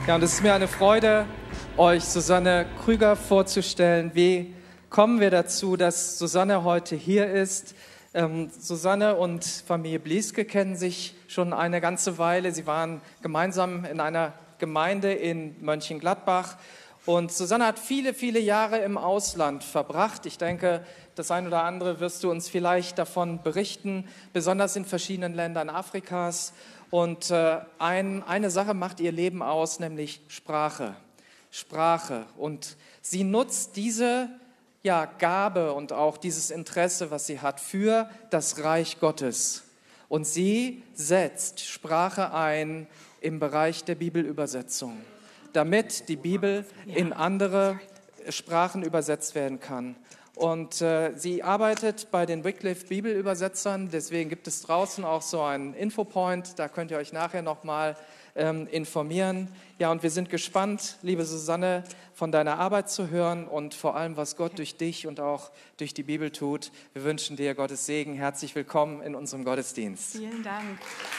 Ja, und es ist mir eine Freude, euch Susanne Krüger vorzustellen. Wie kommen wir dazu, dass Susanne heute hier ist? Susanne und Familie Blieske kennen sich schon eine ganze Weile. Sie waren gemeinsam in einer Gemeinde in Mönchengladbach. Und Susanne hat viele, viele Jahre im Ausland verbracht. Ich denke, das ein oder andere wirst du uns vielleicht davon berichten, besonders in verschiedenen Ländern Afrikas. Und eine Sache macht ihr Leben aus, nämlich Sprache. Sprache. Und sie nutzt diese Gabe und auch dieses Interesse, was sie hat, für das Reich Gottes. Und sie setzt Sprache ein im Bereich der Bibelübersetzung, damit die Bibel in andere Sprachen übersetzt werden kann. Und sie arbeitet bei den Wycliffe Bibelübersetzern, deswegen gibt es draußen auch so einen Infopoint, da könnt ihr euch nachher nochmal informieren. Ja, und wir sind gespannt, liebe Susanne, von deiner Arbeit zu hören und vor allem, was Gott durch dich und auch durch die Bibel tut. Wir wünschen dir Gottes Segen. Herzlich willkommen in unserem Gottesdienst. Vielen Dank.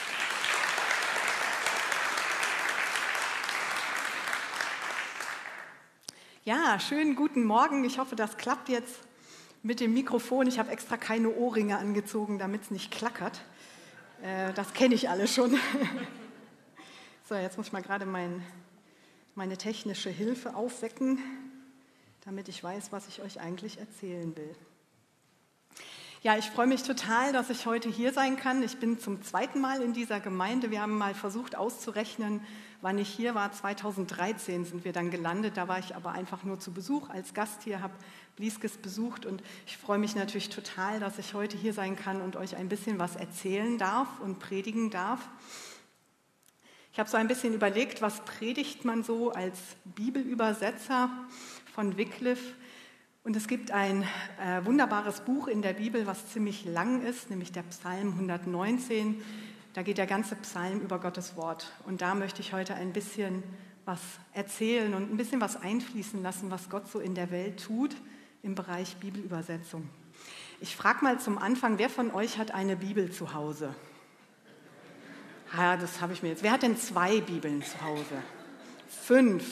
Ja, schönen guten Morgen. Ich hoffe, das klappt jetzt mit dem Mikrofon. Ich habe extra keine Ohrringe angezogen, damit es nicht klackert. Das kenne ich alle schon. So, jetzt muss ich mal gerade meine technische Hilfe aufwecken, damit ich weiß, was ich euch eigentlich erzählen will. Ja, ich freue mich total, dass ich heute hier sein kann. Ich bin zum zweiten Mal in dieser Gemeinde. Wir haben mal versucht auszurechnen, wann ich hier war. 2013 sind wir dann gelandet. Da war ich aber einfach nur zu Besuch als Gast hier, habe Blieskes besucht. Und ich freue mich natürlich total, dass ich heute hier sein kann und euch ein bisschen was erzählen darf und predigen darf. Ich habe so ein bisschen überlegt, was predigt man so als Bibelübersetzer von Wycliffe. Und es gibt ein wunderbares Buch in der Bibel, was ziemlich lang ist, nämlich der Psalm 119. Da geht der ganze Psalm über Gottes Wort. Und da möchte ich heute ein bisschen was erzählen und ein bisschen was einfließen lassen, was Gott so in der Welt tut im Bereich Bibelübersetzung. Ich frage mal zum Anfang, wer von euch hat eine Bibel zu Hause? Ja, das habe ich mir jetzt. Wer hat denn 2 Bibeln zu Hause? 5,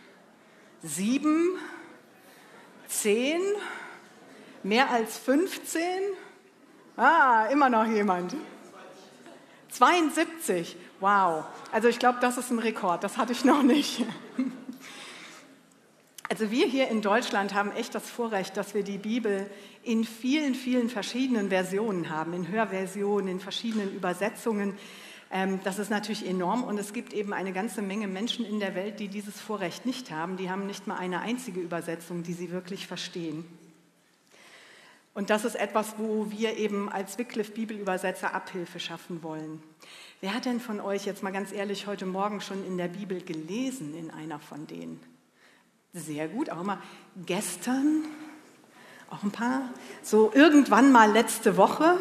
7, 10, mehr als 15? Immer noch jemand. 72, wow. Also ich glaube, das ist ein Rekord, das hatte ich noch nicht. Also wir hier in Deutschland haben echt das Vorrecht, dass wir die Bibel in vielen, vielen verschiedenen Versionen haben, in Hörversionen, in verschiedenen Übersetzungen. Das ist natürlich enorm und es gibt eben eine ganze Menge Menschen in der Welt, die dieses Vorrecht nicht haben. Die haben nicht mal eine einzige Übersetzung, die sie wirklich verstehen. Und das ist etwas, wo wir eben als Wycliffe Bibelübersetzer Abhilfe schaffen wollen. Wer hat denn von euch jetzt mal ganz ehrlich heute Morgen schon in der Bibel gelesen, in einer von denen? Sehr gut, auch mal gestern, auch ein paar, so irgendwann mal letzte Woche.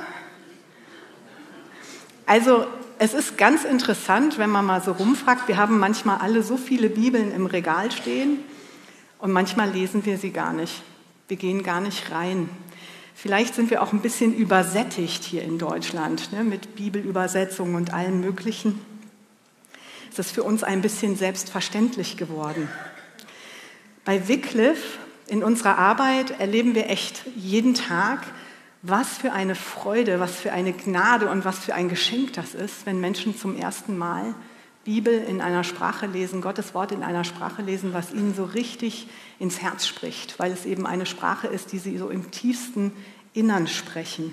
Also es ist ganz interessant, wenn man mal so rumfragt. Wir haben manchmal alle so viele Bibeln im Regal stehen und manchmal lesen wir sie gar nicht. Wir gehen gar nicht rein. Vielleicht sind wir auch ein bisschen übersättigt hier in Deutschland, mit Bibelübersetzungen und allem Möglichen. Es ist für uns ein bisschen selbstverständlich geworden. Bei Wycliffe in unserer Arbeit erleben wir echt jeden Tag, was für eine Freude, was für eine Gnade und was für ein Geschenk das ist, wenn Menschen zum ersten Mal Bibel in einer Sprache lesen, Gottes Wort in einer Sprache lesen, was ihnen so richtig ins Herz spricht, weil es eben eine Sprache ist, die sie so im tiefsten Innern sprechen.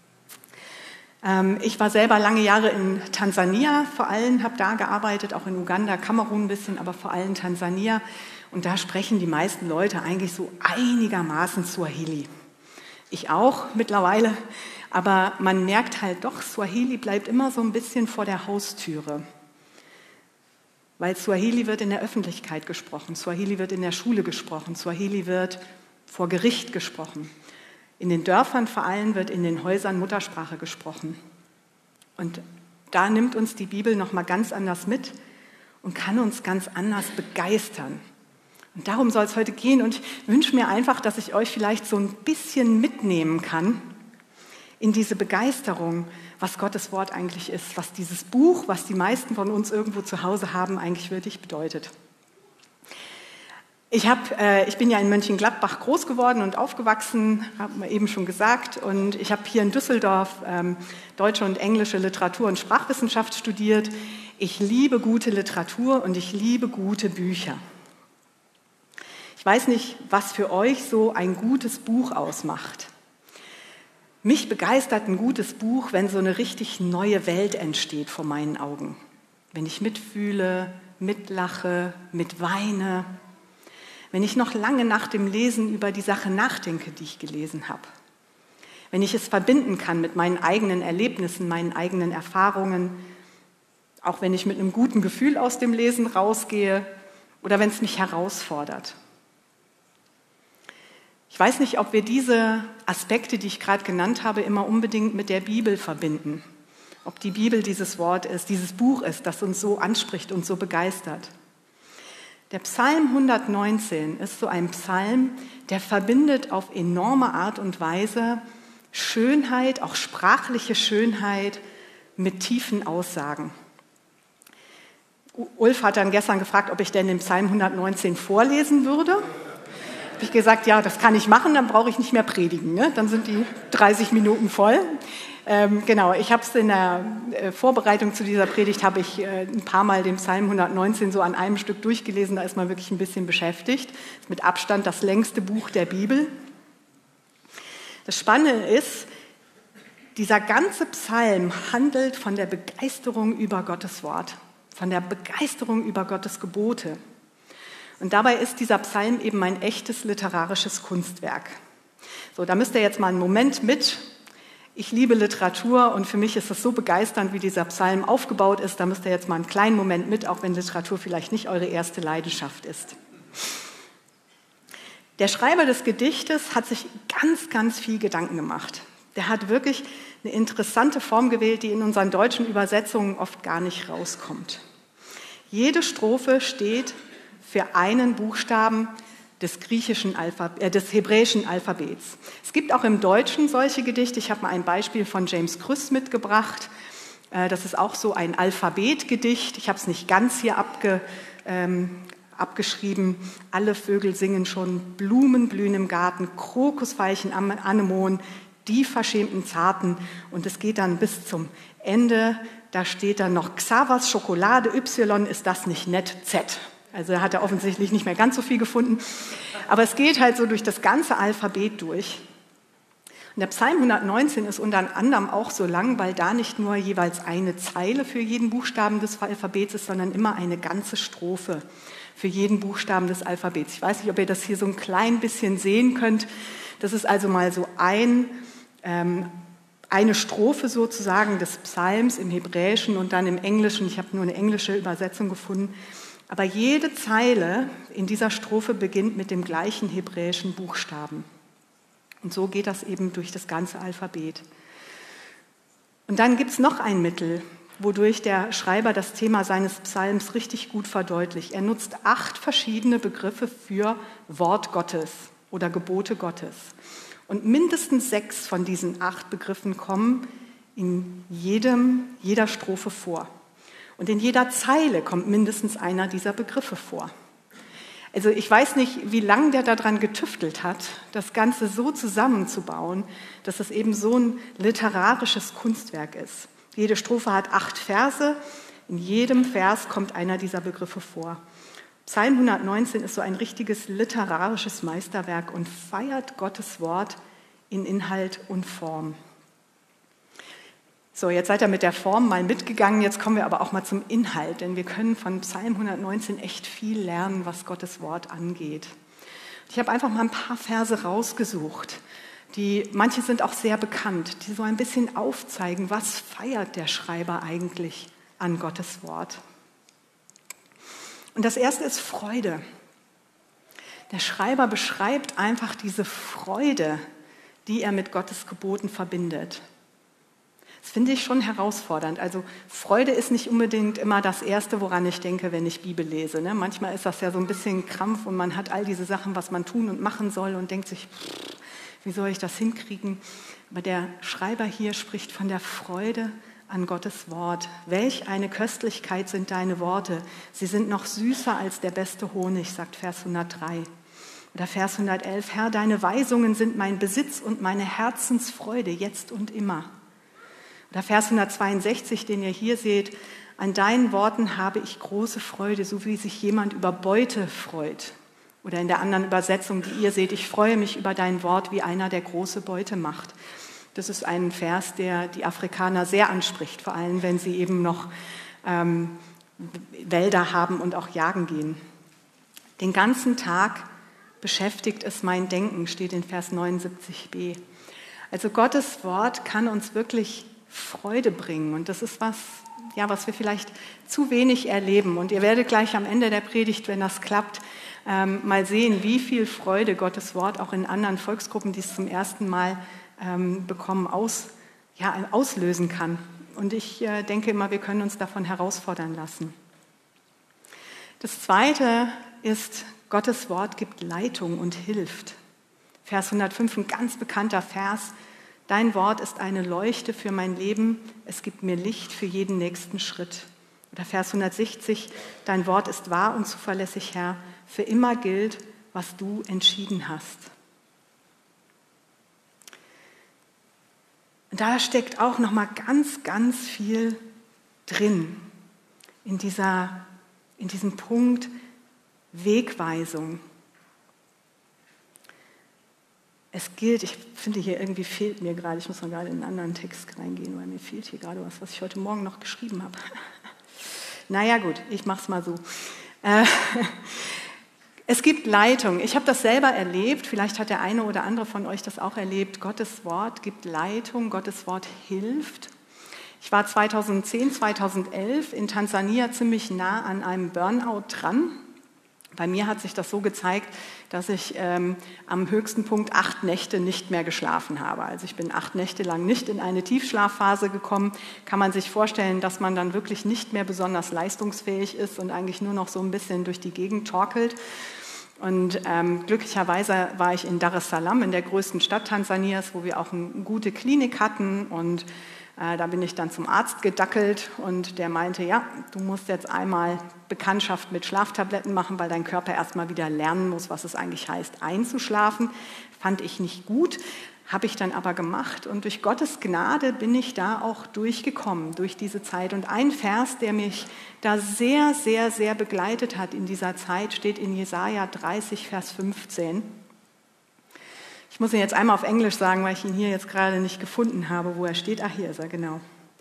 Ich war selber lange Jahre in Tansania, vor allem habe da gearbeitet, auch in Uganda, Kamerun ein bisschen, aber vor allem Tansania. Und da sprechen die meisten Leute eigentlich so einigermaßen Swahili. Ich auch mittlerweile, aber man merkt halt doch, Swahili bleibt immer so ein bisschen vor der Haustüre. Weil Swahili wird in der Öffentlichkeit gesprochen, Swahili wird in der Schule gesprochen, Swahili wird vor Gericht gesprochen. In den Dörfern vor allem wird in den Häusern Muttersprache gesprochen. Und da nimmt uns die Bibel nochmal ganz anders mit und kann uns ganz anders begeistern. Und darum soll es heute gehen und ich wünsche mir einfach, dass ich euch vielleicht so ein bisschen mitnehmen kann in diese Begeisterung, was Gottes Wort eigentlich ist, was dieses Buch, was die meisten von uns irgendwo zu Hause haben, eigentlich wirklich bedeutet. Ich bin ja in Mönchengladbach groß geworden und aufgewachsen, haben wir eben schon gesagt, und ich habe hier in Düsseldorf deutsche und englische Literatur- und Sprachwissenschaft studiert. Ich liebe gute Literatur und ich liebe gute Bücher. Ich weiß nicht, was für euch so ein gutes Buch ausmacht. Mich begeistert ein gutes Buch, wenn so eine richtig neue Welt entsteht vor meinen Augen. Wenn ich mitfühle, mitlache, mitweine. Wenn ich noch lange nach dem Lesen über die Sache nachdenke, die ich gelesen habe. Wenn ich es verbinden kann mit meinen eigenen Erlebnissen, meinen eigenen Erfahrungen, auch wenn ich mit einem guten Gefühl aus dem Lesen rausgehe oder wenn es mich herausfordert. Ich weiß nicht, ob wir diese Aspekte, die ich gerade genannt habe, immer unbedingt mit der Bibel verbinden. Ob die Bibel dieses Wort ist, dieses Buch ist, das uns so anspricht und so begeistert. Der Psalm 119 ist so ein Psalm, der verbindet auf enorme Art und Weise Schönheit, auch sprachliche Schönheit, mit tiefen Aussagen. Ulf hat dann gestern gefragt, ob ich denn den Psalm 119 vorlesen würde. Habe ich gesagt, ja, das kann ich machen, dann brauche ich nicht mehr predigen, ne? Dann sind die 30 Minuten voll. Genau, ich habe es in der Vorbereitung zu dieser Predigt, habe ich ein paar Mal den Psalm 119 so an einem Stück durchgelesen, da ist man wirklich ein bisschen beschäftigt. Das ist mit Abstand das längste Buch der Bibel. Das Spannende ist, dieser ganze Psalm handelt von der Begeisterung über Gottes Wort, von der Begeisterung über Gottes Gebote. Und dabei ist dieser Psalm eben ein echtes literarisches Kunstwerk. So, da müsst ihr jetzt mal einen Moment mit. Ich liebe Literatur und für mich ist es so begeisternd, wie dieser Psalm aufgebaut ist. Da müsst ihr jetzt mal einen kleinen Moment mit, auch wenn Literatur vielleicht nicht eure erste Leidenschaft ist. Der Schreiber des Gedichtes hat sich ganz, ganz viel Gedanken gemacht. Der hat wirklich eine interessante Form gewählt, die in unseren deutschen Übersetzungen oft gar nicht rauskommt. Jede Strophe steht für einen Buchstaben des hebräischen Alphabets. Es gibt auch im Deutschen solche Gedichte. Ich habe mal ein Beispiel von James Krüss mitgebracht. Das ist auch so ein Alphabetgedicht. Ich habe es nicht ganz hier abgeschrieben. Alle Vögel singen schon, Blumen blühen im Garten, Krokusveilchen, Anemonen, die verschämten Zarten. Und es geht dann bis zum Ende. Da steht dann noch Xavas Schokolade, Y, ist das nicht nett, Z. Also hat er offensichtlich nicht mehr ganz so viel gefunden. Aber es geht halt so durch das ganze Alphabet durch. Und der Psalm 119 ist unter anderem auch so lang, weil da nicht nur jeweils eine Zeile für jeden Buchstaben des Alphabets ist, sondern immer eine ganze Strophe für jeden Buchstaben des Alphabets. Ich weiß nicht, ob ihr das hier so ein klein bisschen sehen könnt. Das ist also mal so eine Strophe sozusagen des Psalms im Hebräischen und dann im Englischen. Ich habe nur eine englische Übersetzung gefunden. Aber jede Zeile in dieser Strophe beginnt mit dem gleichen hebräischen Buchstaben. Und so geht das eben durch das ganze Alphabet. Und dann gibt es noch ein Mittel, wodurch der Schreiber das Thema seines Psalms richtig gut verdeutlicht. Er nutzt 8 verschiedene Begriffe für Wort Gottes oder Gebote Gottes. Und mindestens 6 von diesen 8 Begriffen kommen in jeder Strophe vor. Und in jeder Zeile kommt mindestens einer dieser Begriffe vor. Also ich weiß nicht, wie lange der daran getüftelt hat, das Ganze so zusammenzubauen, dass es eben so ein literarisches Kunstwerk ist. Jede Strophe hat 8 Verse, in jedem Vers kommt einer dieser Begriffe vor. Psalm 119 ist so ein richtiges literarisches Meisterwerk und feiert Gottes Wort in Inhalt und Form. So, jetzt seid ihr mit der Form mal mitgegangen, jetzt kommen wir aber auch mal zum Inhalt, denn wir können von Psalm 119 echt viel lernen, was Gottes Wort angeht. Ich habe einfach mal ein paar Verse rausgesucht, manche sind auch sehr bekannt, die so ein bisschen aufzeigen, was feiert der Schreiber eigentlich an Gottes Wort. Und das erste ist Freude. Der Schreiber beschreibt einfach diese Freude, die er mit Gottes Geboten verbindet. Das finde ich schon herausfordernd. Also Freude ist nicht unbedingt immer das Erste, woran ich denke, wenn ich Bibel lese. Ne? Manchmal ist das ja so ein bisschen Krampf und man hat all diese Sachen, was man tun und machen soll und denkt sich, Wie soll ich das hinkriegen? Aber der Schreiber hier spricht von der Freude an Gottes Wort. Welch eine Köstlichkeit sind deine Worte. Sie sind noch süßer als der beste Honig, sagt Vers 103. Oder Vers 111, Herr, deine Weisungen sind mein Besitz und meine Herzensfreude, jetzt und immer. Oder Vers 162, den ihr hier seht, an deinen Worten habe ich große Freude, so wie sich jemand über Beute freut. Oder in der anderen Übersetzung, die ihr seht, ich freue mich über dein Wort, wie einer, der große Beute macht. Das ist ein Vers, der die Afrikaner sehr anspricht, vor allem wenn sie eben noch Wälder haben und auch jagen gehen. Den ganzen Tag beschäftigt es mein Denken, steht in Vers 79b. Also Gottes Wort kann uns wirklich Freude bringen und das ist was wir vielleicht zu wenig erleben. Und ihr werdet gleich am Ende der Predigt, wenn das klappt, mal sehen, wie viel Freude Gottes Wort auch in anderen Volksgruppen, die es zum ersten Mal bekommen, auslösen kann. Und ich denke immer, wir können uns davon herausfordern lassen. Das Zweite ist, Gottes Wort gibt Leitung und hilft. Vers 105, ein ganz bekannter Vers. Dein Wort ist eine Leuchte für mein Leben, es gibt mir Licht für jeden nächsten Schritt. Oder Vers 160, dein Wort ist wahr und zuverlässig, Herr, für immer gilt, was du entschieden hast. Und da steckt auch noch mal ganz, ganz viel drin in diesem Punkt Wegweisung. Es gilt, ich finde hier irgendwie fehlt mir gerade, ich muss noch gerade in einen anderen Text reingehen, weil mir fehlt hier gerade was ich heute Morgen noch geschrieben habe. Naja gut, ich mache es mal so. Es gibt Leitung. Ich habe das selber erlebt, vielleicht hat der eine oder andere von euch das auch erlebt. Gottes Wort gibt Leitung, Gottes Wort hilft. Ich war 2010, 2011 in Tansania ziemlich nah an einem Burnout dran. Bei mir hat sich das so gezeigt, dass ich am höchsten Punkt 8 Nächte nicht mehr geschlafen habe. Also ich bin 8 Nächte lang nicht in eine Tiefschlafphase gekommen. Kann man sich vorstellen, dass man dann wirklich nicht mehr besonders leistungsfähig ist und eigentlich nur noch so ein bisschen durch die Gegend torkelt. Und glücklicherweise war ich in Dar es Salaam, in der größten Stadt Tansanias, wo wir auch eine gute Klinik hatten. Und da bin ich dann zum Arzt gedackelt und der meinte, ja, du musst jetzt einmal Bekanntschaft mit Schlaftabletten machen, weil dein Körper erstmal wieder lernen muss, was es eigentlich heißt, einzuschlafen. Fand ich nicht gut, habe ich dann aber gemacht und durch Gottes Gnade bin ich da auch durchgekommen, durch diese Zeit. Und ein Vers, der mich da sehr, sehr, sehr begleitet hat in dieser Zeit, steht in Jesaja 30, Vers 15. Ich muss ihn jetzt einmal auf Englisch sagen, weil ich ihn hier jetzt gerade nicht gefunden habe, wo er steht. Ach, hier ist er, genau.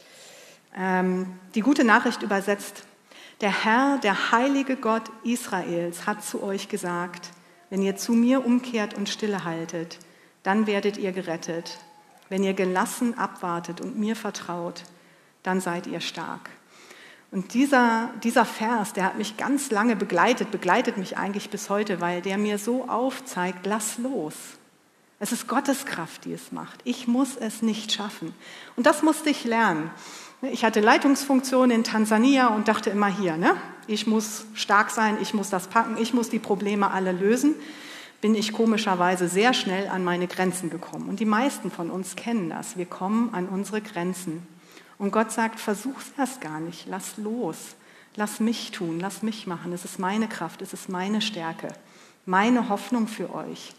Die gute Nachricht übersetzt. Der Herr, der heilige Gott Israels, hat zu euch gesagt, wenn ihr zu mir umkehrt und stille haltet, dann werdet ihr gerettet. Wenn ihr gelassen abwartet und mir vertraut, dann seid ihr stark. Und dieser Vers, der hat mich ganz lange begleitet mich eigentlich bis heute, weil der mir so aufzeigt, lass los. Es ist Gottes Kraft, die es macht. Ich muss es nicht schaffen. Und das musste ich lernen. Ich hatte Leitungsfunktion in Tansania und dachte immer hier, ich muss stark sein, ich muss das packen, ich muss die Probleme alle lösen. Bin ich komischerweise sehr schnell an meine Grenzen gekommen. Und die meisten von uns kennen das. Wir kommen an unsere Grenzen. Und Gott sagt, versuch's erst gar nicht, lass los. Lass mich tun, lass mich machen. Es ist meine Kraft, es ist meine Stärke, meine Hoffnung für euch.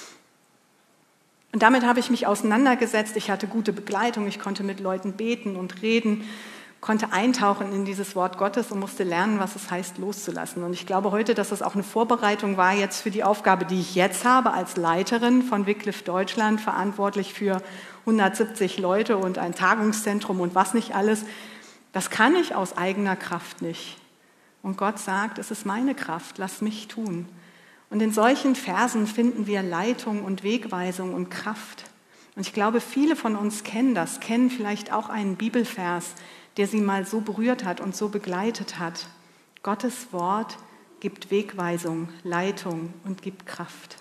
Und damit habe ich mich auseinandergesetzt. Ich hatte gute Begleitung, ich konnte mit Leuten beten und reden, konnte eintauchen in dieses Wort Gottes und musste lernen, was es heißt, loszulassen. Und ich glaube heute, dass das auch eine Vorbereitung war jetzt für die Aufgabe, die ich jetzt habe als Leiterin von Wycliffe Deutschland, verantwortlich für 170 Leute und ein Tagungszentrum und was nicht alles. Das kann ich aus eigener Kraft nicht. Und Gott sagt, es ist meine Kraft, lass mich tun. Und in solchen Versen finden wir Leitung und Wegweisung und Kraft. Und ich glaube, viele von uns kennen das, kennen vielleicht auch einen Bibelvers, der sie mal so berührt hat und so begleitet hat. Gottes Wort gibt Wegweisung, Leitung und gibt Kraft.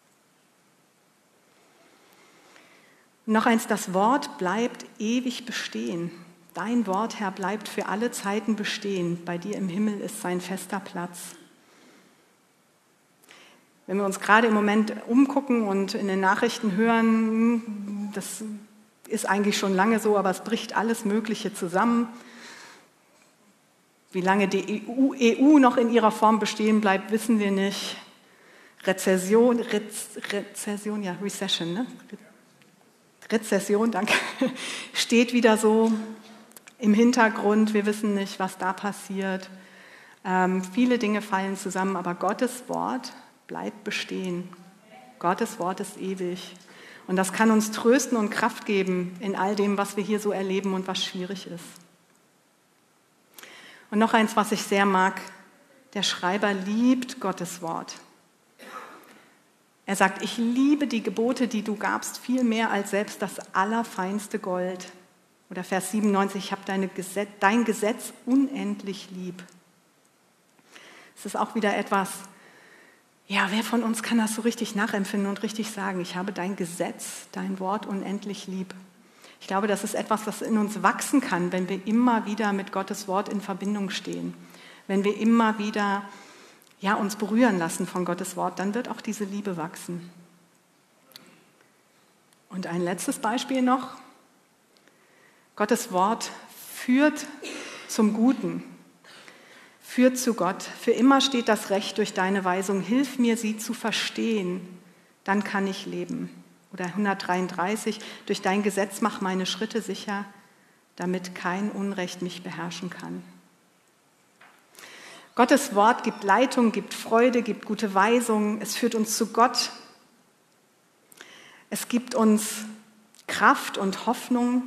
Und noch eins, das Wort bleibt ewig bestehen. Dein Wort, Herr, bleibt für alle Zeiten bestehen. Bei dir im Himmel ist sein fester Platz. Wenn wir uns gerade im Moment umgucken und in den Nachrichten hören, das ist eigentlich schon lange so, aber es bricht alles Mögliche zusammen. Wie lange die EU noch in ihrer Form bestehen bleibt, wissen wir nicht. Rezession, danke, steht wieder so im Hintergrund. Wir wissen nicht, was da passiert. Viele Dinge fallen zusammen, aber Gottes Wort bleibt bestehen. Gottes Wort ist ewig. Und das kann uns trösten und Kraft geben in all dem, was wir hier so erleben und was schwierig ist. Und noch eins, was ich sehr mag: Der Schreiber liebt Gottes Wort. Er sagt, ich liebe die Gebote, die du gabst, viel mehr als selbst das allerfeinste Gold. Oder Vers 97, ich habe dein Gesetz unendlich lieb. Es ist auch wieder etwas, ja, wer von uns kann das so richtig nachempfinden und richtig sagen, ich habe dein Gesetz, dein Wort unendlich lieb. Ich glaube, das ist etwas, was in uns wachsen kann, wenn wir immer wieder mit Gottes Wort in Verbindung stehen. Wenn wir immer wieder uns berühren lassen von Gottes Wort, dann wird auch diese Liebe wachsen. Und ein letztes Beispiel noch. Gottes Wort führt zum Guten, führt zu Gott. Für immer steht das Recht durch deine Weisung. Hilf mir, sie zu verstehen, dann kann ich leben. Oder 133, durch dein Gesetz mach meine Schritte sicher, damit kein Unrecht mich beherrschen kann. Gottes Wort gibt Leitung, gibt Freude, gibt gute Weisungen. Es führt uns zu Gott. Es gibt uns Kraft und Hoffnung.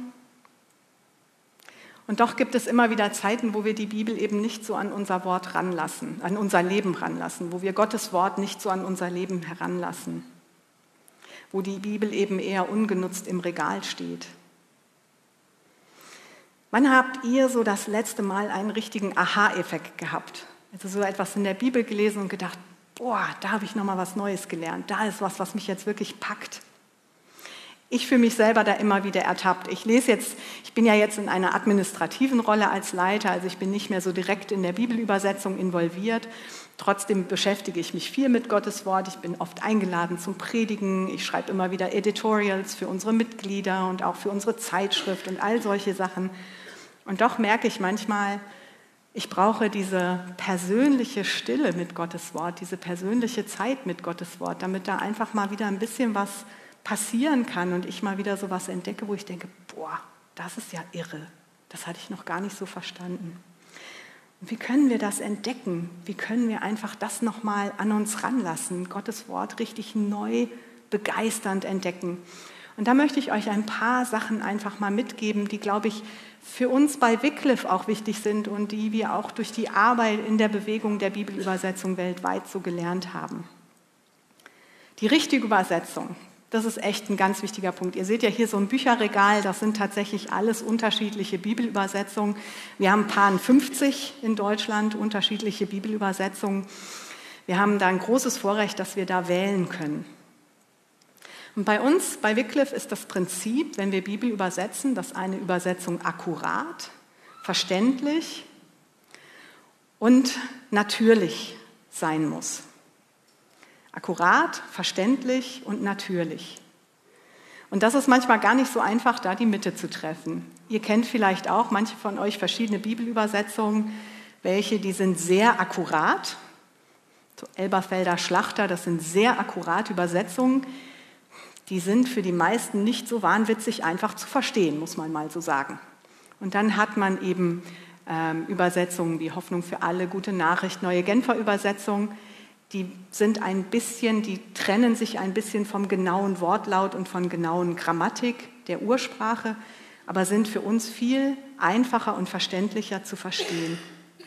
Und doch gibt es immer wieder Zeiten, wo wir die Bibel eben nicht so an unser Wort ranlassen, an unser Leben ranlassen, wo wir Gottes Wort nicht so an unser Leben heranlassen, wo die Bibel eben eher ungenutzt im Regal steht. Wann habt ihr so das letzte Mal einen richtigen Aha-Effekt gehabt? Also so etwas in der Bibel gelesen und gedacht, boah, da habe ich nochmal was Neues gelernt, da ist was mich jetzt wirklich packt. Ich fühle mich selber da immer wieder ertappt. Ich bin ja jetzt in einer administrativen Rolle als Leiter, also ich bin nicht mehr so direkt in der Bibelübersetzung involviert. Trotzdem beschäftige ich mich viel mit Gottes Wort. Ich bin oft eingeladen zum Predigen. Ich schreibe immer wieder Editorials für unsere Mitglieder und auch für unsere Zeitschrift und all solche Sachen. Und doch merke ich manchmal, ich brauche diese persönliche Stille mit Gottes Wort, diese persönliche Zeit mit Gottes Wort, damit da einfach mal wieder ein bisschen was passieren kann und ich mal wieder so was entdecke, wo ich denke, boah, das ist ja irre. Das hatte ich noch gar nicht so verstanden. Und wie können wir das entdecken? Wie können wir einfach das nochmal an uns ranlassen, Gottes Wort richtig neu, begeisternd entdecken? Und da möchte ich euch ein paar Sachen einfach mal mitgeben, die, glaube ich, für uns bei Wycliffe auch wichtig sind und die wir auch durch die Arbeit in der Bewegung der Bibelübersetzung weltweit so gelernt haben. Die richtige Übersetzung, das ist echt ein ganz wichtiger Punkt. Ihr seht ja hier so ein Bücherregal, das sind tatsächlich alles unterschiedliche Bibelübersetzungen. Wir haben ein paar 50 in Deutschland, unterschiedliche Bibelübersetzungen. Wir haben da ein großes Vorrecht, dass wir da wählen können. Und bei uns, bei Wycliffe, ist das Prinzip, wenn wir Bibel übersetzen, dass eine Übersetzung akkurat, verständlich und natürlich sein muss. Akkurat, verständlich und natürlich. Und das ist manchmal gar nicht so einfach, da die Mitte zu treffen. Ihr kennt vielleicht auch, manche von euch, verschiedene Bibelübersetzungen, die sind sehr akkurat. So Elberfelder Schlachter, das sind sehr akkurate Übersetzungen. Die sind für die meisten nicht so wahnwitzig einfach zu verstehen, muss man mal so sagen. Und dann hat man eben Übersetzungen wie Hoffnung für alle, Gute Nachricht, Neue Genfer Übersetzung. Die trennen sich ein bisschen vom genauen Wortlaut und von genauen Grammatik der Ursprache, aber sind für uns viel einfacher und verständlicher zu verstehen.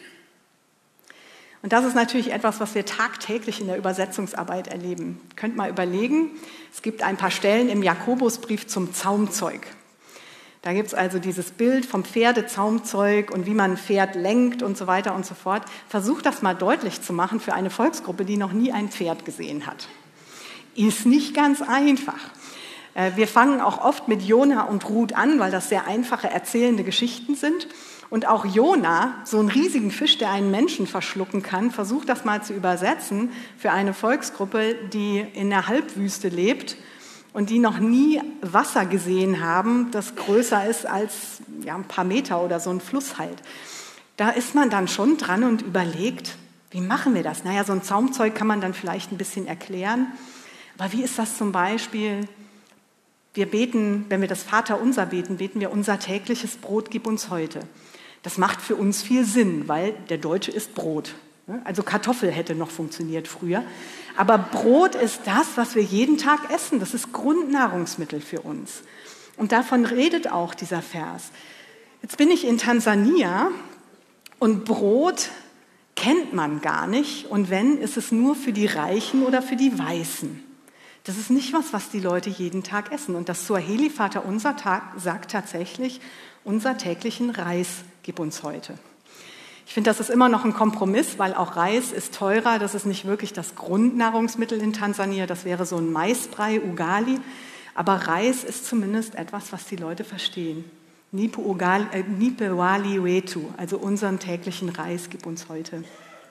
Und das ist natürlich etwas, was wir tagtäglich in der Übersetzungsarbeit erleben. Ihr könnt mal überlegen, es gibt ein paar Stellen im Jakobusbrief zum Zaumzeug. Da gibt es also dieses Bild vom Pferdezaumzeug und wie man ein Pferd lenkt und so weiter und so fort. Versucht das mal deutlich zu machen für eine Volksgruppe, die noch nie ein Pferd gesehen hat. Ist nicht ganz einfach. Wir fangen auch oft mit Jona und Ruth an, weil das sehr einfache erzählende Geschichten sind. Und auch Jona, so einen riesigen Fisch, der einen Menschen verschlucken kann, versucht das mal zu übersetzen für eine Volksgruppe, die in der Halbwüste lebt und die noch nie Wasser gesehen haben, das größer ist als ein paar Meter oder so ein Fluss halt. Da ist man dann schon dran und überlegt, wie machen wir das? Naja, so ein Zaumzeug kann man dann vielleicht ein bisschen erklären. Aber wie ist das zum Beispiel? Wir beten, wenn wir das Vaterunser beten, beten wir: Unser tägliches Brot gib uns heute. Das macht für uns viel Sinn, weil der Deutsche isst Brot. Also Kartoffel hätte noch funktioniert früher. Aber Brot ist das, was wir jeden Tag essen. Das ist Grundnahrungsmittel für uns. Und davon redet auch dieser Vers. Jetzt bin ich in Tansania und Brot kennt man gar nicht. Und wenn, ist es nur für die Reichen oder für die Weißen. Das ist nicht was die Leute jeden Tag essen. Und das Swahili Vaterunser sagt tatsächlich: Unser täglichen Reis gib uns heute. Ich finde, das ist immer noch ein Kompromiss, weil auch Reis ist teurer. Das ist nicht wirklich das Grundnahrungsmittel in Tansania. Das wäre so ein Maisbrei, Ugali. Aber Reis ist zumindest etwas, was die Leute verstehen. Nipe wali wetu, also unseren täglichen Reis gib uns heute.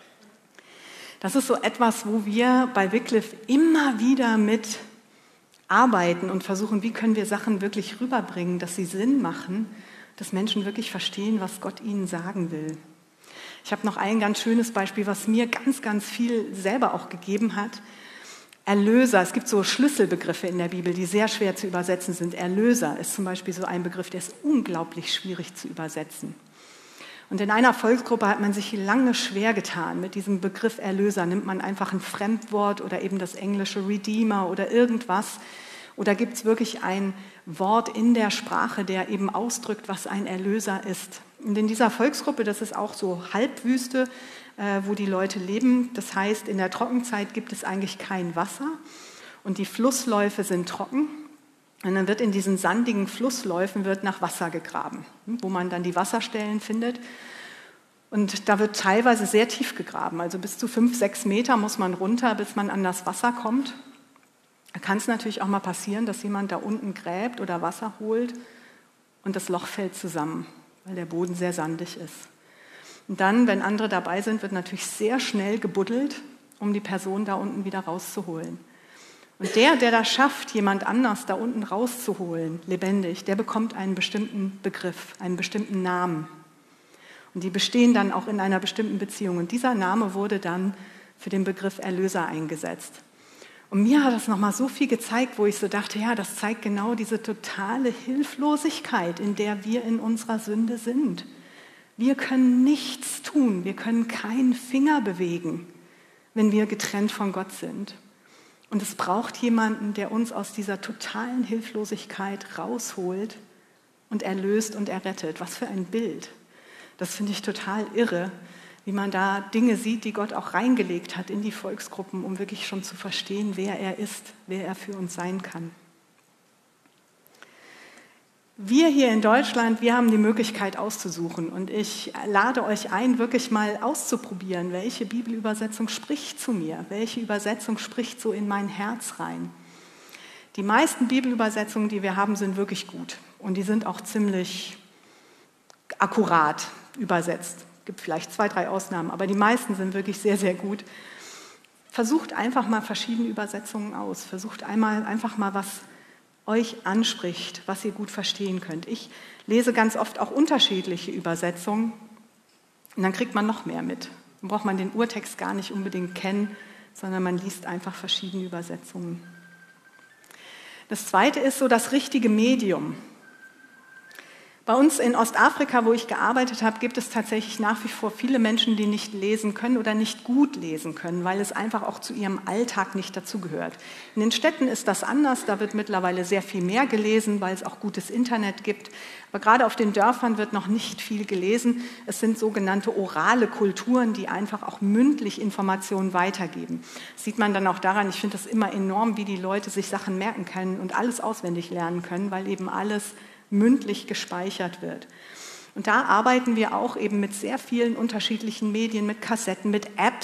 Das ist so etwas, wo wir bei Wycliffe immer wieder mit arbeiten und versuchen, wie können wir Sachen wirklich rüberbringen, dass sie Sinn machen, dass Menschen wirklich verstehen, was Gott ihnen sagen will. Ich habe noch ein ganz schönes Beispiel, was mir ganz, ganz viel selber auch gegeben hat. Erlöser, es gibt so Schlüsselbegriffe in der Bibel, die sehr schwer zu übersetzen sind. Erlöser ist zum Beispiel so ein Begriff, der ist unglaublich schwierig zu übersetzen. Und in einer Volksgruppe hat man sich lange schwer getan mit diesem Begriff Erlöser. Nimmt man einfach ein Fremdwort oder eben das englische Redeemer oder irgendwas? Oder gibt es wirklich ein Wort in der Sprache, der eben ausdrückt, was ein Erlöser ist? Und in dieser Volksgruppe, das ist auch so Halbwüste, wo die Leute leben. Das heißt, in der Trockenzeit gibt es eigentlich kein Wasser und die Flussläufe sind trocken. Und dann wird in diesen sandigen Flussläufen nach Wasser gegraben, wo man dann die Wasserstellen findet. Und da wird teilweise sehr tief gegraben, also bis zu 5, 6 Meter muss man runter, bis man an das Wasser kommt. Da kann es natürlich auch mal passieren, dass jemand da unten gräbt oder Wasser holt und das Loch fällt zusammen, weil der Boden sehr sandig ist. Und dann, wenn andere dabei sind, wird natürlich sehr schnell gebuddelt, um die Person da unten wieder rauszuholen. Und der das schafft, jemand anders da unten rauszuholen, lebendig, der bekommt einen bestimmten Begriff, einen bestimmten Namen. Und die bestehen dann auch in einer bestimmten Beziehung. Und dieser Name wurde dann für den Begriff Erlöser eingesetzt. Und mir hat das nochmal so viel gezeigt, wo ich so dachte, ja, das zeigt genau diese totale Hilflosigkeit, in der wir in unserer Sünde sind. Wir können nichts tun, wir können keinen Finger bewegen, wenn wir getrennt von Gott sind. Und es braucht jemanden, der uns aus dieser totalen Hilflosigkeit rausholt und erlöst und errettet. Was für ein Bild. Das finde ich total irre, wie man da Dinge sieht, die Gott auch reingelegt hat in die Volksgruppen, um wirklich schon zu verstehen, wer er ist, wer er für uns sein kann. Wir hier in Deutschland, wir haben die Möglichkeit auszusuchen und ich lade euch ein, wirklich mal auszuprobieren, welche Bibelübersetzung spricht zu mir, welche Übersetzung spricht so in mein Herz rein. Die meisten Bibelübersetzungen, die wir haben, sind wirklich gut und die sind auch ziemlich akkurat übersetzt. Es gibt vielleicht 2, 3 Ausnahmen, aber die meisten sind wirklich sehr, sehr gut. Versucht einfach mal verschiedene Übersetzungen aus, versucht einfach mal was euch anspricht, was ihr gut verstehen könnt. Ich lese ganz oft auch unterschiedliche Übersetzungen und dann kriegt man noch mehr mit. Dann braucht man den Urtext gar nicht unbedingt kennen, sondern man liest einfach verschiedene Übersetzungen. Das Zweite ist so das richtige Medium. Bei uns in Ostafrika, wo ich gearbeitet habe, gibt es tatsächlich nach wie vor viele Menschen, die nicht lesen können oder nicht gut lesen können, weil es einfach auch zu ihrem Alltag nicht dazugehört. In den Städten ist das anders, da wird mittlerweile sehr viel mehr gelesen, weil es auch gutes Internet gibt. Aber gerade auf den Dörfern wird noch nicht viel gelesen. Es sind sogenannte orale Kulturen, die einfach auch mündlich Informationen weitergeben. Das sieht man dann auch daran, ich finde das immer enorm, wie die Leute sich Sachen merken können und alles auswendig lernen können, weil eben alles mündlich gespeichert wird. Und da arbeiten wir auch eben mit sehr vielen unterschiedlichen Medien, mit Kassetten, mit Apps.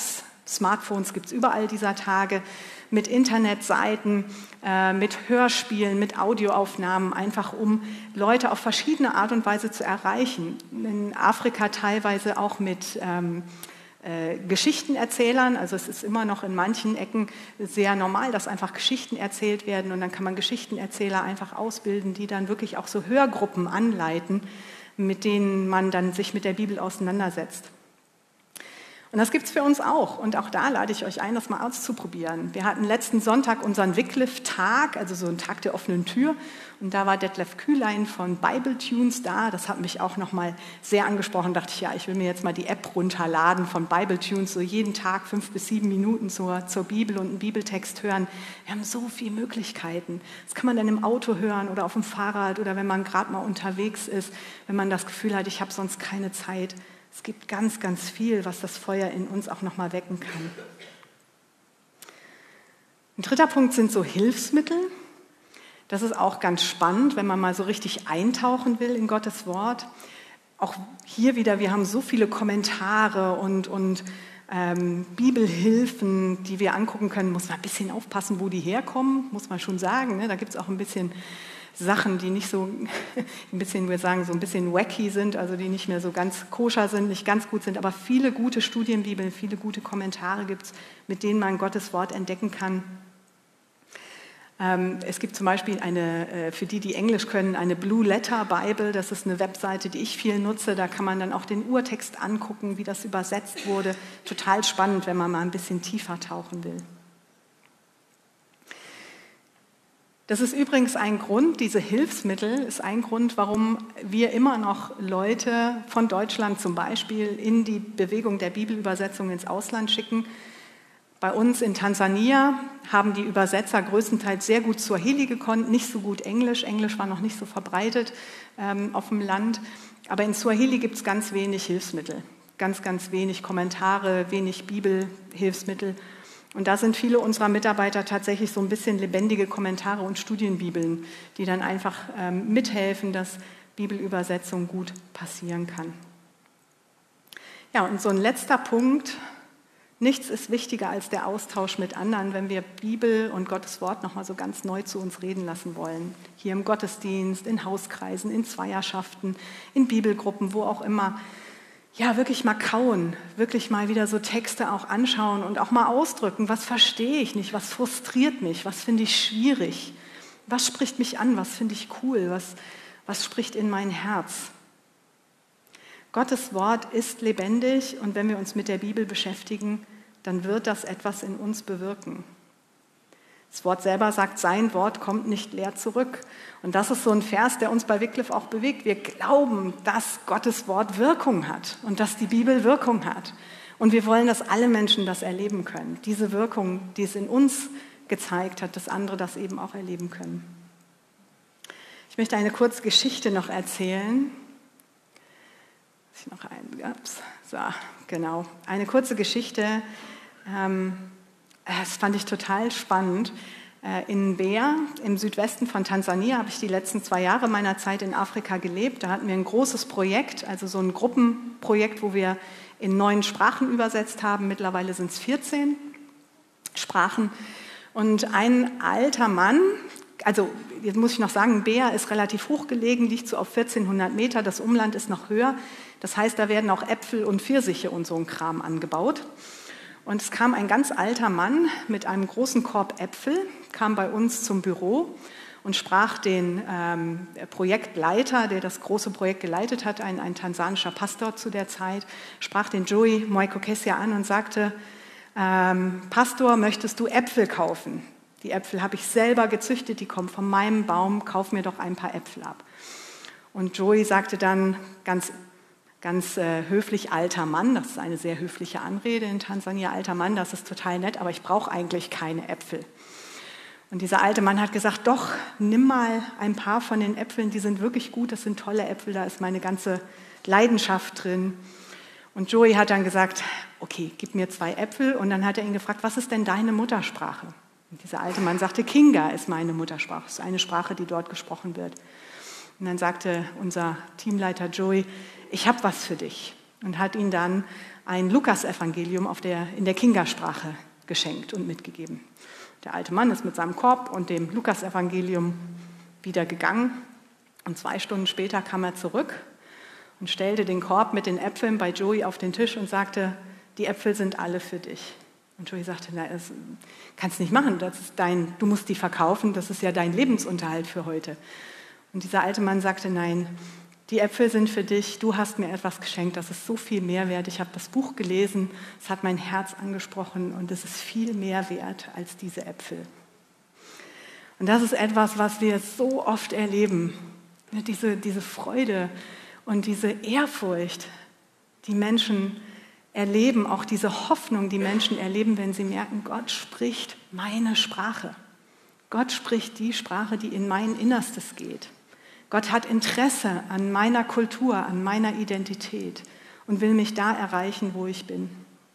Smartphones gibt es überall dieser Tage, mit Internetseiten, mit Hörspielen, mit Audioaufnahmen, einfach um Leute auf verschiedene Art und Weise zu erreichen. In Afrika teilweise auch mit Geschichtenerzählern, also es ist immer noch in manchen Ecken sehr normal, dass einfach Geschichten erzählt werden und dann kann man Geschichtenerzähler einfach ausbilden, die dann wirklich auch so Hörgruppen anleiten, mit denen man dann sich mit der Bibel auseinandersetzt. Und das gibt es für uns auch. Und auch da lade ich euch ein, das mal auszuprobieren. Wir hatten letzten Sonntag unseren Wycliffe-Tag, also so einen Tag der offenen Tür. Und da war Detlef Kühlein von Bibletunes da. Das hat mich auch nochmal sehr angesprochen. Da dachte ich, ja, ich will mir jetzt mal die App runterladen von Bibletunes, so jeden Tag 5 bis 7 Minuten zur Bibel und einen Bibeltext hören. Wir haben so viele Möglichkeiten. Das kann man dann im Auto hören oder auf dem Fahrrad oder wenn man gerade mal unterwegs ist, wenn man das Gefühl hat, ich habe sonst keine Zeit. Es gibt ganz, ganz viel, was das Feuer in uns auch nochmal wecken kann. Ein dritter Punkt sind so Hilfsmittel. Das ist auch ganz spannend, wenn man mal so richtig eintauchen will in Gottes Wort. Auch hier wieder, wir haben so viele Kommentare und Bibelhilfen, die wir angucken können. Muss man ein bisschen aufpassen, wo die herkommen, muss man schon sagen. Ne? Da gibt es auch ein bisschen Sachen, die nicht so, ein bisschen, wir sagen, so ein bisschen wacky sind, also die nicht mehr so ganz koscher sind, nicht ganz gut sind, aber viele gute Studienbibeln, viele gute Kommentare gibt es, mit denen man Gottes Wort entdecken kann. Es gibt zum Beispiel eine, für die Englisch können, eine Blue Letter Bible, das ist eine Webseite, die ich viel nutze, da kann man dann auch den Urtext angucken, wie das übersetzt wurde. Total spannend, wenn man mal ein bisschen tiefer tauchen will. Das ist übrigens ein Grund, diese Hilfsmittel ist ein Grund, warum wir immer noch Leute von Deutschland zum Beispiel in die Bewegung der Bibelübersetzung ins Ausland schicken. Bei uns in Tansania haben die Übersetzer größtenteils sehr gut Swahili gekonnt, nicht so gut Englisch. Englisch war noch nicht so verbreitet auf dem Land. Aber in Swahili gibt es ganz wenig Hilfsmittel, ganz, ganz wenig Kommentare, wenig Bibelhilfsmittel. Und da sind viele unserer Mitarbeiter tatsächlich so ein bisschen lebendige Kommentare und Studienbibeln, die dann einfach mithelfen, dass Bibelübersetzung gut passieren kann. Ja, und so ein letzter Punkt: Nichts ist wichtiger als der Austausch mit anderen, wenn wir Bibel und Gottes Wort nochmal so ganz neu zu uns reden lassen wollen. Hier im Gottesdienst, in Hauskreisen, in Zweierschaften, in Bibelgruppen, wo auch immer. Ja, wirklich mal kauen, wirklich mal wieder so Texte auch anschauen und auch mal ausdrücken, was verstehe ich nicht, was frustriert mich, was finde ich schwierig, was spricht mich an, was finde ich cool, was spricht in mein Herz. Gottes Wort ist lebendig und wenn wir uns mit der Bibel beschäftigen, dann wird das etwas in uns bewirken. Das Wort selber sagt, sein Wort kommt nicht leer zurück. Und das ist so ein Vers, der uns bei Wycliffe auch bewegt. Wir glauben, dass Gottes Wort Wirkung hat und dass die Bibel Wirkung hat. Und wir wollen, dass alle Menschen das erleben können. Diese Wirkung, die es in uns gezeigt hat, dass andere das eben auch erleben können. Ich möchte eine kurze Geschichte noch erzählen. Eine kurze Geschichte. Das fand ich total spannend. In Mbeya, im Südwesten von Tansania, habe ich die letzten 2 Jahre meiner Zeit in Afrika gelebt. Da hatten wir ein großes Projekt, also so ein Gruppenprojekt, wo wir in 9 Sprachen übersetzt haben. Mittlerweile sind es 14 Sprachen. Und ein alter Mann, also jetzt muss ich noch sagen, Mbeya ist relativ hoch gelegen, liegt so auf 1400 Meter, das Umland ist noch höher. Das heißt, da werden auch Äpfel und Pfirsiche und so ein Kram angebaut. Und es kam ein ganz alter Mann mit einem großen Korb Äpfel, kam bei uns zum Büro und sprach den Projektleiter, der das große Projekt geleitet hat, ein tansanischer Pastor zu der Zeit, sprach den Joey Moikokesia an und sagte, Pastor, möchtest du Äpfel kaufen? Die Äpfel habe ich selber gezüchtet, die kommen von meinem Baum, kauf mir doch ein paar Äpfel ab. Und Joey sagte dann ganz höflich, alter Mann, das ist eine sehr höfliche Anrede in Tansania, alter Mann, das ist total nett, aber ich brauche eigentlich keine Äpfel. Und dieser alte Mann hat gesagt, doch, nimm mal ein paar von den Äpfeln, die sind wirklich gut, das sind tolle Äpfel, da ist meine ganze Leidenschaft drin. Und Joey hat dann gesagt, okay, gib mir 2 Äpfel. Und dann hat er ihn gefragt, was ist denn deine Muttersprache? Und dieser alte Mann sagte, Kinga ist meine Muttersprache, das ist eine Sprache, die dort gesprochen wird. Und dann sagte unser Teamleiter Joey, ich habe was für dich. Und hat ihn dann ein Lukas-Evangelium in der Kingasprache geschenkt und mitgegeben. Der alte Mann ist mit seinem Korb und dem Lukas-Evangelium wieder gegangen. Und 2 Stunden später kam er zurück und stellte den Korb mit den Äpfeln bei Joey auf den Tisch und sagte, die Äpfel sind alle für dich. Und Joey sagte, na, das kannst du nicht machen, du musst die verkaufen, das ist ja dein Lebensunterhalt für heute. Und dieser alte Mann sagte, nein, die Äpfel sind für dich, du hast mir etwas geschenkt, das ist so viel mehr wert. Ich habe das Buch gelesen, es hat mein Herz angesprochen und es ist viel mehr wert als diese Äpfel. Und das ist etwas, was wir so oft erleben, diese Freude und diese Ehrfurcht, die Menschen erleben, auch diese Hoffnung, die Menschen erleben, wenn sie merken, Gott spricht meine Sprache. Gott spricht die Sprache, die in mein Innerstes geht. Gott hat Interesse an meiner Kultur, an meiner Identität und will mich da erreichen, wo ich bin.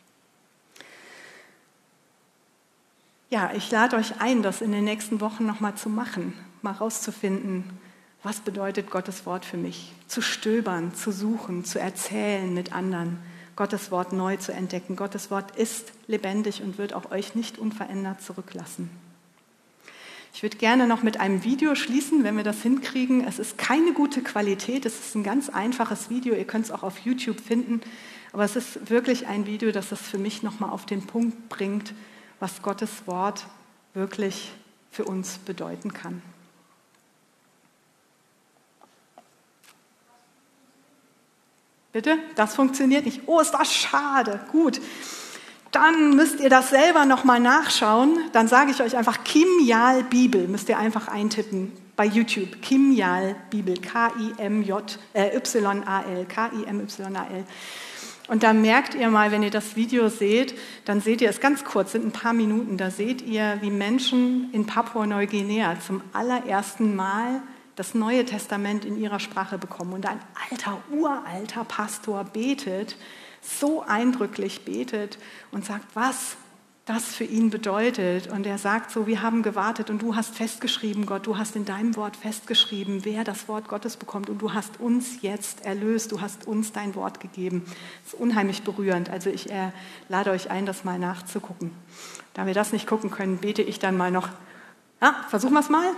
Ja, ich lade euch ein, das in den nächsten Wochen nochmal zu machen, mal rauszufinden, was bedeutet Gottes Wort für mich? Zu stöbern, zu suchen, zu erzählen mit anderen, Gottes Wort neu zu entdecken. Gottes Wort ist lebendig und wird auch euch nicht unverändert zurücklassen. Ich würde gerne noch mit einem Video schließen, wenn wir das hinkriegen. Es ist keine gute Qualität, es ist ein ganz einfaches Video, ihr könnt es auch auf YouTube finden, aber es ist wirklich ein Video, das es für mich nochmal auf den Punkt bringt, was Gottes Wort wirklich für uns bedeuten kann. Bitte? Das funktioniert nicht. Oh, ist das schade. Gut. Dann müsst ihr das selber nochmal nachschauen. Dann sage ich euch einfach Kimyal Bibel. Müsst ihr einfach eintippen bei YouTube. Kimyal Bibel. K-I-M-Y-A-L. K-I-M-Y-A-L. Und da merkt ihr mal, wenn ihr das Video seht, dann seht ihr es ganz kurz, sind ein paar Minuten, da seht ihr, wie Menschen in Papua-Neuguinea zum allerersten Mal das Neue Testament in ihrer Sprache bekommen. Und ein uralter Pastor betet, so eindrücklich betet und sagt, was das für ihn bedeutet. Und er sagt so, wir haben gewartet und du hast festgeschrieben, Gott, du hast in deinem Wort festgeschrieben, wer das Wort Gottes bekommt und du hast uns jetzt erlöst, du hast uns dein Wort gegeben. Das ist unheimlich berührend. Also ich lade euch ein, das mal nachzugucken. Da wir das nicht gucken können, bete ich dann mal noch. Versuchen wir es mal.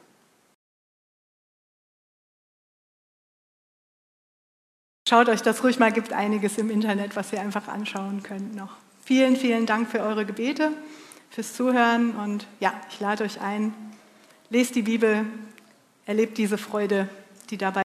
Schaut euch das ruhig mal, gibt einiges im Internet, was ihr einfach anschauen könnt noch. Vielen, vielen Dank für eure Gebete, fürs Zuhören und ja, ich lade euch ein, lest die Bibel, erlebt diese Freude, die dabei